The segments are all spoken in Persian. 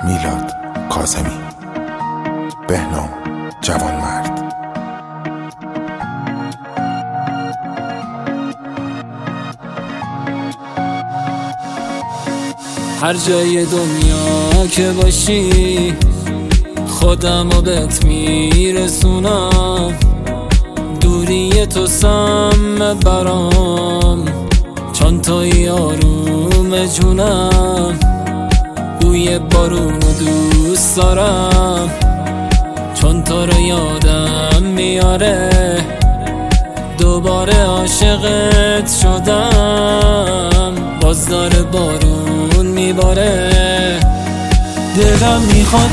میلاد کاظمی، بهنام جوانمرد. هر جای دنیا که باشی خودمو بهت میرسونم، دوری تو سم برام، چون توی آروم جونم، بوی بارونو دوست دارم، چون تو رو یادم میاره، دوباره عاشقت شدم، باز داره بارون میباره. دلم میخواد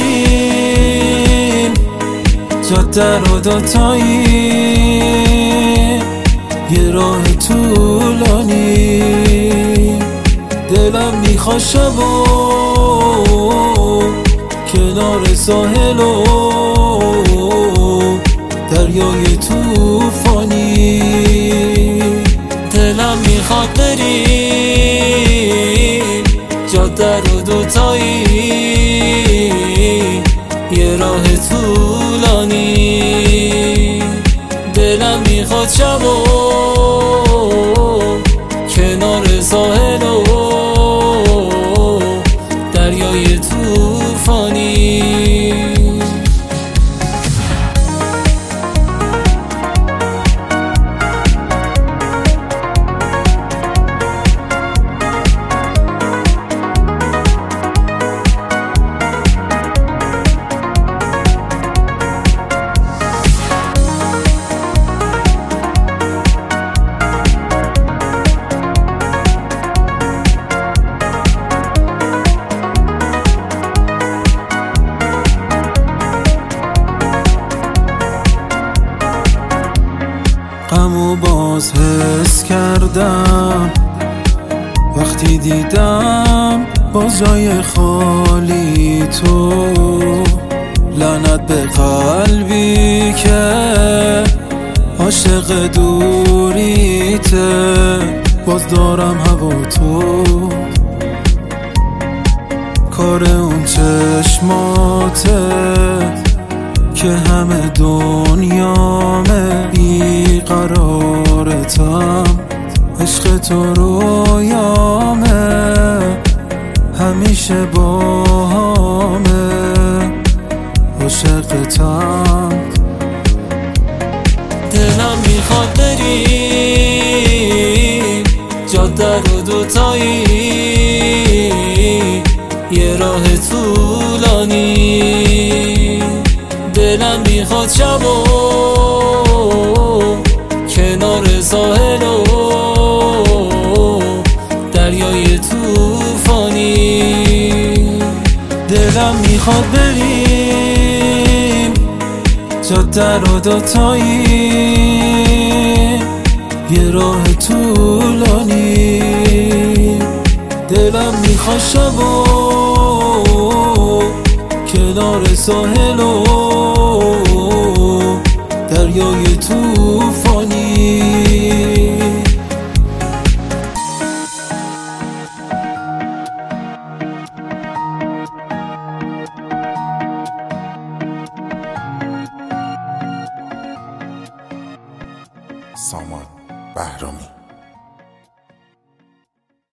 بریم جاده رو دوتایی، یه راه طولانی. دلم میخواد شبا کنار ساحل و دریای توفانی. دلم میخواد بریم جاده رو دوتایی، یه راه طولانی. دلم میخواد شبا کنار ساحل و دریای توفانی. غمو باز حس کردم وقتی دیدم باز جای خالی تو. لعنت به قلبی که عاشق دوریته، باز دارم هوا تو. کار اون چشماته که همه دنیامه، بیقرارتم، عشق تو رویامه، همیشه باهامه، عاشقتم. دلم میخواد بریم جاده رو دوتایی، یه راه طولانی. دلم میخواد شبا کنار ساحل و دریای توفانی. دلم میخواد بریم جاده رو دوتایی، یه راه طولانی. دلم میخواد شبا کنار ساحل و